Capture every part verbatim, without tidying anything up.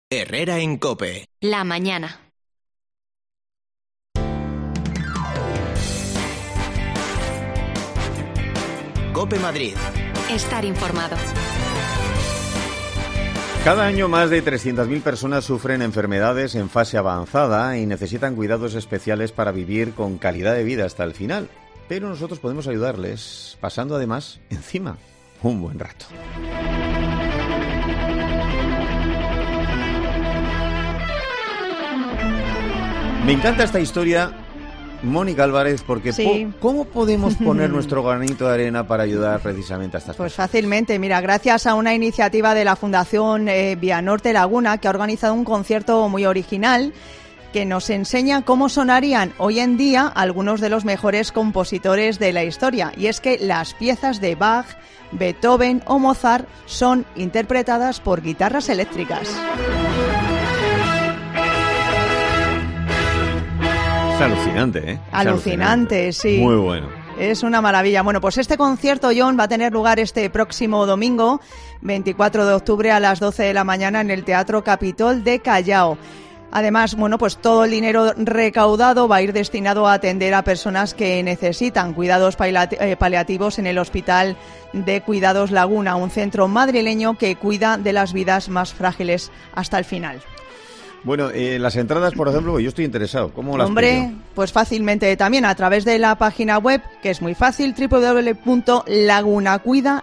Herrera en COPE. La mañana. COPE Madrid. Estar informado. Cada año más de trescientas mil personas sufren enfermedades en fase avanzada y necesitan cuidados especiales para vivir con calidad de vida hasta el final. Pero nosotros podemos ayudarles, pasando además encima un buen rato. Me encanta esta historia, Mónica Álvarez, porque sí. po- ¿cómo podemos poner nuestro granito de arena para ayudar precisamente a estas Pues personas? fácilmente, mira, gracias a una iniciativa de la Fundación eh, Vía Norte Laguna, que ha organizado un concierto muy original que nos enseña cómo sonarían hoy en día algunos de los mejores compositores de la historia. Y es que las piezas de Bach, Beethoven o Mozart son interpretadas por guitarras eléctricas. Es alucinante, ¿eh? Es Alucinante, sí. Muy bueno. Es una maravilla. Bueno, pues este concierto, John, va a tener lugar este próximo domingo, veinticuatro de octubre a las doce de la mañana en el Teatro Capitol de Callao. Además, bueno, pues todo el dinero recaudado va a ir destinado a atender a personas que necesitan cuidados paliativos en el Hospital de Cuidados Laguna, un centro madrileño que cuida de las vidas más frágiles hasta el final. Bueno, eh, las entradas, por ejemplo, yo estoy interesado. ¿Cómo las Hombre, pillo? pues fácilmente también a través de la página web, que es muy fácil, doble u doble u doble u punto lagunacuida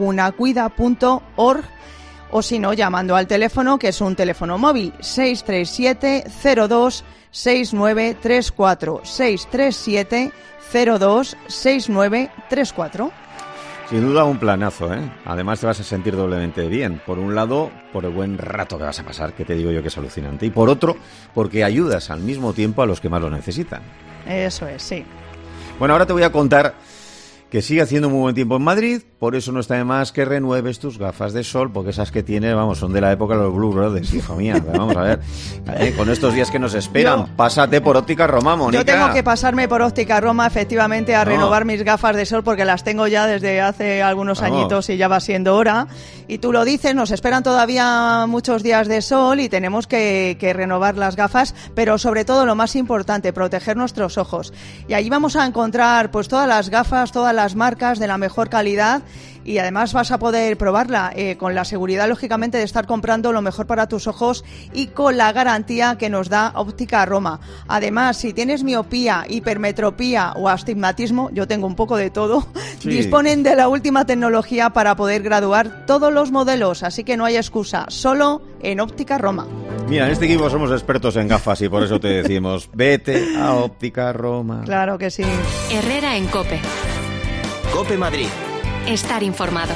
punto org, o si no, llamando al teléfono, que es un teléfono móvil, seis tres siete cero dos seis nueve tres cuatro, seis tres siete cero dos seis nueve tres cuatro. Sin duda un planazo, ¿eh? Además te vas a sentir doblemente bien. Por un lado, por el buen rato que vas a pasar, que te digo yo que es alucinante. Y por otro, porque ayudas al mismo tiempo a los que más lo necesitan. Eso es, sí. Bueno, ahora te voy a contar que sigue haciendo muy buen tiempo en Madrid, por eso no está de más que renueves tus gafas de sol, porque esas que tienes, vamos, son de la época de los Blue Brothers, hijo mía. Vamos a ver, ¿eh? Con estos días que nos esperan, yo, pásate por Óptica Roma, Mónica. Yo tengo que pasarme por Óptica Roma, efectivamente, a no. renovar mis gafas de sol, porque las tengo ya desde hace algunos vamos. añitos y ya va siendo hora. Y tú lo dices, nos esperan todavía muchos días de sol y tenemos que, que renovar las gafas, pero sobre todo lo más importante, proteger nuestros ojos. Y allí vamos a encontrar pues todas las gafas, todas las marcas de la mejor calidad, y además vas a poder probarla eh, con la seguridad, lógicamente, de estar comprando lo mejor para tus ojos y con la garantía que nos da Óptica Roma. Además, si tienes miopía, hipermetropía o astigmatismo, yo tengo un poco de todo, sí. disponen de la última tecnología para poder graduar todos los modelos, así que no hay excusa, solo en Óptica Roma. Mira, en este equipo somos expertos en gafas y por eso te decimos, vete a Óptica Roma. Claro que sí. Herrera en COPE. COPE Madrid. Estar informado.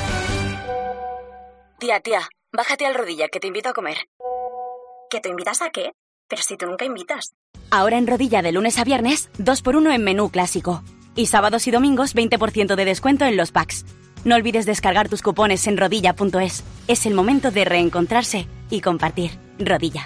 Tía, tía, bájate al Rodilla, que te invito a comer. ¿Que te invitas a qué? Pero si tú nunca invitas. Ahora en Rodilla, de lunes a viernes, dos por uno en menú clásico. Y sábados y domingos, veinte por ciento de descuento en los packs. No olvides descargar tus cupones en rodilla punto es. Es el momento de reencontrarse y compartir. Rodilla.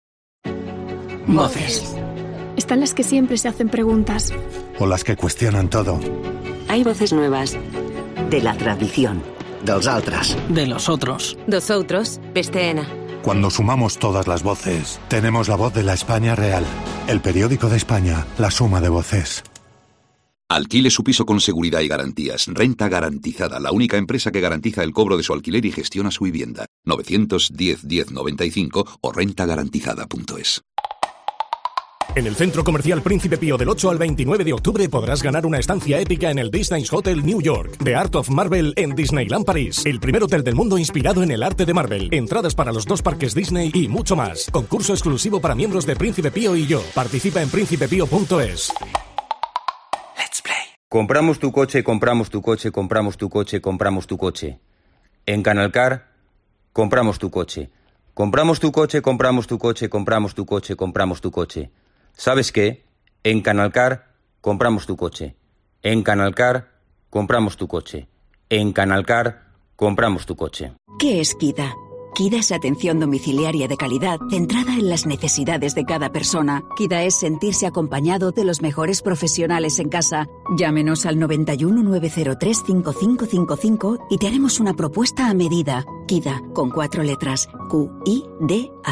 Voces. Están las que siempre se hacen preguntas. O las que cuestionan todo. Hay voces nuevas. De la tradición. Dels altres. De los otros. Dos outros, besteena. Cuando sumamos todas las voces, tenemos la voz de la España real. El periódico de España, la suma de voces. Alquile su piso con seguridad y garantías. Renta Garantizada, la única empresa que garantiza el cobro de su alquiler y gestiona su vivienda. novecientos diez diez noventa y cinco o renta garantizada punto es. En el Centro Comercial Príncipe Pío del ocho al veintinueve de octubre podrás ganar una estancia épica en el Disney's Hotel New York, The Art of Marvel en Disneyland París, el primer hotel del mundo inspirado en el arte de Marvel, entradas para los dos parques Disney y mucho más. Concurso exclusivo para miembros de Príncipe Pío y yo. Participa en príncipe pío punto es. Let's play. Compramos tu coche, compramos tu coche, compramos tu coche, compramos tu coche. En Canalcar, compramos tu coche. Compramos tu coche, compramos tu coche, compramos tu coche, compramos tu coche. ¿Sabes qué? En Canalcar compramos tu coche. En Canalcar compramos tu coche. En Canalcar compramos tu coche. ¿Qué es Kida? Kida es atención domiciliaria de calidad centrada en las necesidades de cada persona. Kida es sentirse acompañado de los mejores profesionales en casa. Llámenos al noventa y uno, nueve cero tres, cinco cinco cinco cinco y te haremos una propuesta a medida. Kida, con cuatro letras. Q I D A.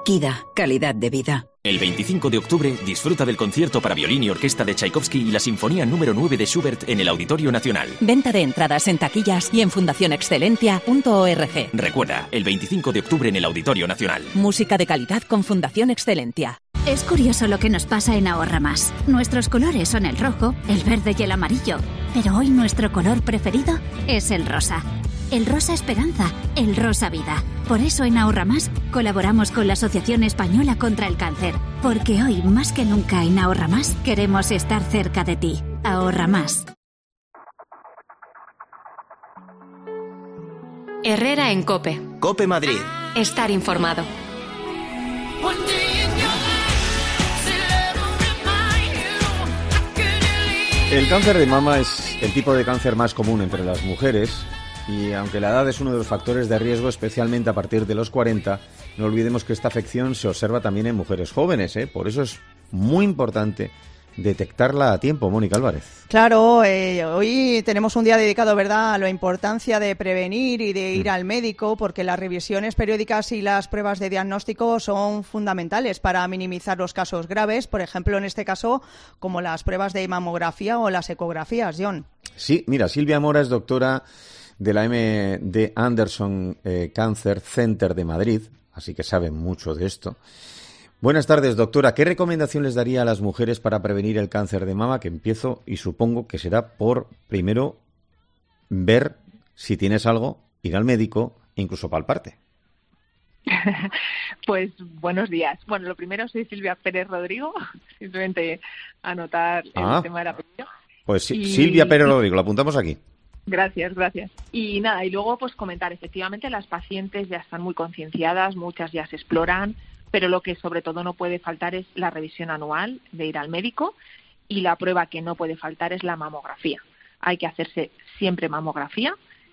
Kida, calidad de vida. El veinticinco de octubre disfruta del concierto para violín y orquesta de Tchaikovsky y la Sinfonía número nueve de Schubert en el Auditorio Nacional. Venta de entradas en taquillas y en fundación excelentia punto org. Recuerda, el veinticinco de octubre en el Auditorio Nacional. Música de calidad con Fundación Excelentia. Es curioso lo que nos pasa en Ahorra Más. Nuestros colores son el rojo, el verde y el amarillo. Pero hoy nuestro color preferido es el rosa. El rosa esperanza, el rosa vida. Por eso en Ahorra Más colaboramos con la Asociación Española contra el Cáncer. Porque hoy, más que nunca en Ahorra Más, queremos estar cerca de ti. Ahorra Más. Herrera en COPE. COPE Madrid. Estar informado. El cáncer de mama es el tipo de cáncer más común entre las mujeres y aunque la edad es uno de los factores de riesgo, especialmente a partir de los cuarenta, no olvidemos que esta afección se observa también en mujeres jóvenes, ¿eh? Por eso es muy importante detectarla a tiempo, Mónica Álvarez. Claro, eh, hoy tenemos un día dedicado, ¿verdad?, a la importancia de prevenir y de ir mm. al médico, porque las revisiones periódicas y las pruebas de diagnóstico son fundamentales para minimizar los casos graves, por ejemplo, en este caso, como las pruebas de mamografía o las ecografías, John. Sí, mira, Silvia Mora es doctora de la M D Anderson eh, Cancer Center de Madrid, así que sabe mucho de esto. Buenas tardes, doctora. ¿Qué recomendación les daría a las mujeres para prevenir el cáncer de mama? Que empiezo y supongo que será por, primero, ver si tienes algo, ir al médico e incluso palparte. Pues buenos días. Bueno, lo primero, soy Silvia Pérez Rodrigo, simplemente anotar ah, el tema del apellido. Pues y... Silvia Pérez Rodrigo, lo apuntamos aquí. Gracias, gracias. Y nada, y luego pues comentar, efectivamente las pacientes ya están muy concienciadas, muchas ya se exploran, pero lo que sobre todo no puede faltar es la revisión anual de ir al médico y la prueba que no puede faltar es la mamografía. Hay que hacerse siempre mamografía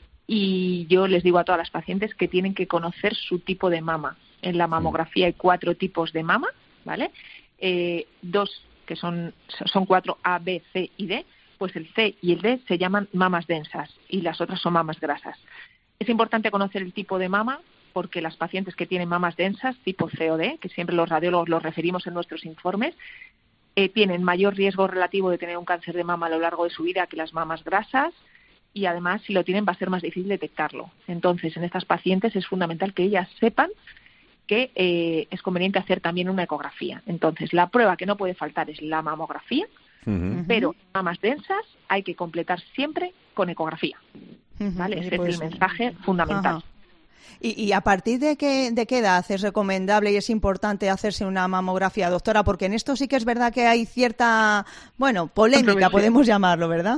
y yo les digo a todas las pacientes que tienen que conocer su tipo de mama. En la mamografía hay cuatro tipos de mama, ¿vale? Eh, dos que son, son cuatro A, B, C y D, pues el C y el D se llaman mamas densas y las otras son mamas grasas. Es importante conocer el tipo de mama porque las pacientes que tienen mamas densas, tipo C o D, que siempre los radiólogos los referimos en nuestros informes, eh, tienen mayor riesgo relativo de tener un cáncer de mama a lo largo de su vida que las mamas grasas y además si lo tienen va a ser más difícil detectarlo. Entonces, en estas pacientes es fundamental que ellas sepan que eh, es conveniente hacer también una ecografía. Entonces, la prueba que no puede faltar es la mamografía, uh-huh. pero mamas densas hay que completar siempre con ecografía. Uh-huh. ¿Vale? Ese pues, es el mensaje fundamental. Ajá. ¿Y, ¿Y a partir de qué, de qué edad es recomendable y es importante hacerse una mamografía, doctora? Porque en esto sí que es verdad que hay cierta, bueno, polémica, podemos llamarlo, ¿verdad?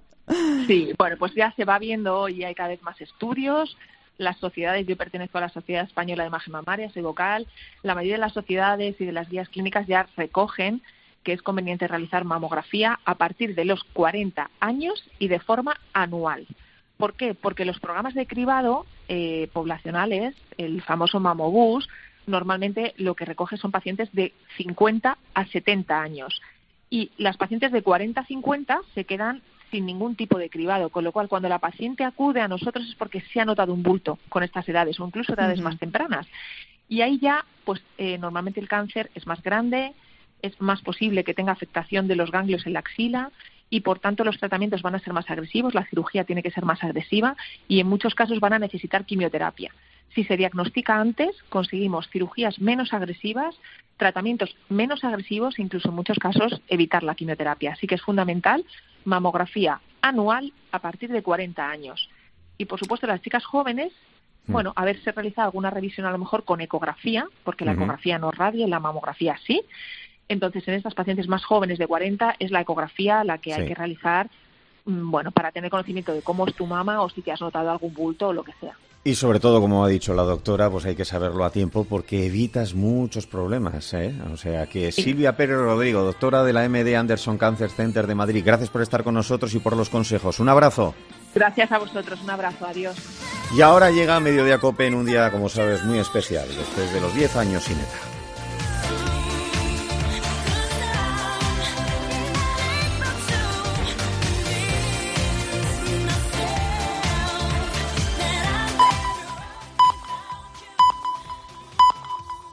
Sí, bueno, pues ya se va viendo y hay cada vez más estudios. Las sociedades, yo pertenezco a la Sociedad Española de Imagen Mamaria, soy vocal, la mayoría de las sociedades y de las guías clínicas ya recogen que es conveniente realizar mamografía a partir de los cuarenta años y de forma anual. ¿Por qué? Porque los programas de cribado eh, poblacionales, el famoso Mamobús, normalmente lo que recoge son pacientes de cincuenta a setenta años. Y las pacientes de cuarenta a cincuenta se quedan sin ningún tipo de cribado, con lo cual cuando la paciente acude a nosotros es porque se ha notado un bulto con estas edades o incluso edades uh-huh. más tempranas. Y ahí ya, pues eh, normalmente el cáncer es más grande, es más posible que tenga afectación de los ganglios en la axila, y por tanto los tratamientos van a ser más agresivos, la cirugía tiene que ser más agresiva y en muchos casos van a necesitar quimioterapia. Si se diagnostica antes, conseguimos cirugías menos agresivas, tratamientos menos agresivos e incluso en muchos casos evitar la quimioterapia. Así que es fundamental mamografía anual a partir de cuarenta años. Y por supuesto las chicas jóvenes, mm. bueno, haberse realizado alguna revisión a lo mejor con ecografía, porque la uh-huh. ecografía no radia, la mamografía sí. Entonces, en estas pacientes más jóvenes de cuarenta es la ecografía la que sí. hay que realizar, bueno, para tener conocimiento de cómo es tu mama o si te has notado algún bulto o lo que sea. Y sobre todo, como ha dicho la doctora, pues hay que saberlo a tiempo porque evitas muchos problemas, ¿eh? O sea que sí. Silvia Pérez Rodrigo, doctora de la M D Anderson Cancer Center de Madrid, gracias por estar con nosotros y por los consejos. Un abrazo. Gracias a vosotros, un abrazo, adiós. Y ahora llega Mediodía COPE en un día, como sabes, muy especial, después de los diez años sin ETA.